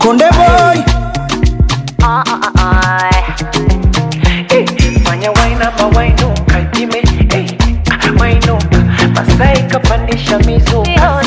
Konde boy. Fanya waina mawaino kaipime. Waino Masai kapandisha mizuka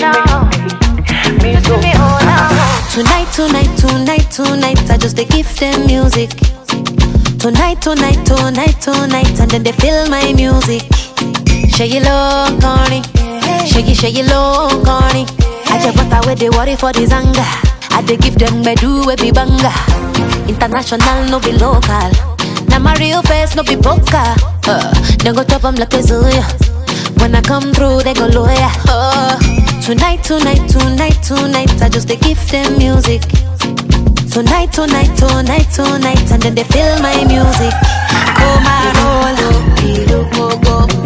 Tonight, I just they give them music. Tonight, and then they feel my music. Shake it low, corny. Shake it low, corny. I just want away they worry for this anger. I they give them bedu we be banga. International no be local. Now my real face no be poker. Then go top them like a Zuya. When I come through they go lawyer. Tonight, I just they give them music. Tonight, and then they feel my music. Come and roll,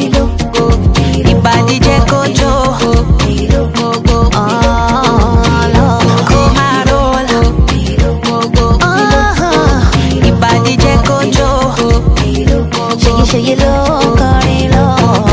Ibadi Jeko Joe. Come and roll, Ibadi Jeko Joe. Shake it low, carry low.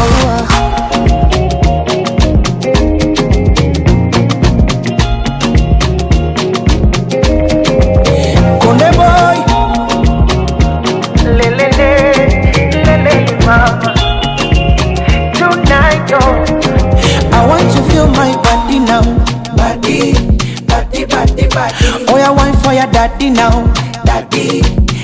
Oh, yeah, wine for your daddy now. Daddy.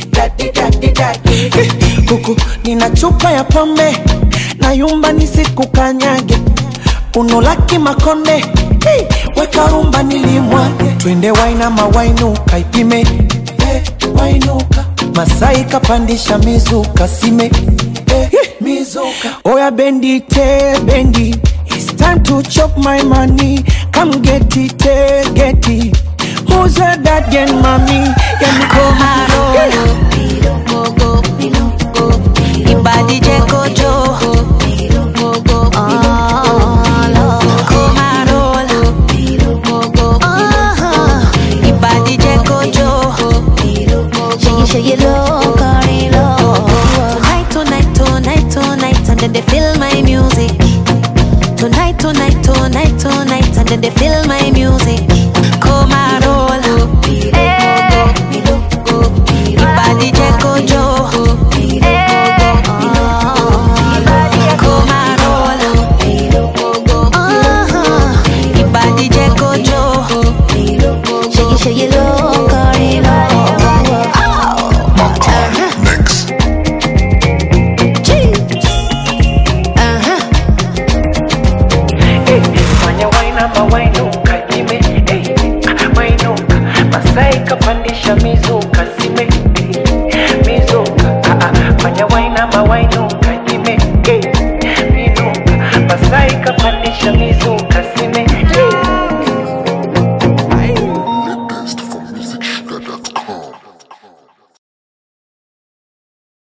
Kuku, nina chupa ya pombe na yumba nisikukanyage. Unolaki makonde, hey, weka rumba nilimwage. Twende waina mawainuka ipime, wainuka. Masai kapandisha mizuka sime, mizuka. Oh, yeah, bendi. It's time to chop my money. Come get it. Who's that again, mommy? Come and roll, Ibadi Jeko Joe. Come and roll, Ibadi Jeko Joe. Shake it low, carry low. Tonight, and then they feel my music. Tonight, and then they feel my music. Come and roll, Ibadi Jeko Joe. Come and roll, Ibadi Jeko Joe. Shake it low, carry low. Masai kapandisha mizuka sime, mizuka. Fanya waina mawainuka ime, mizuka. Masai kapandisha mizuka.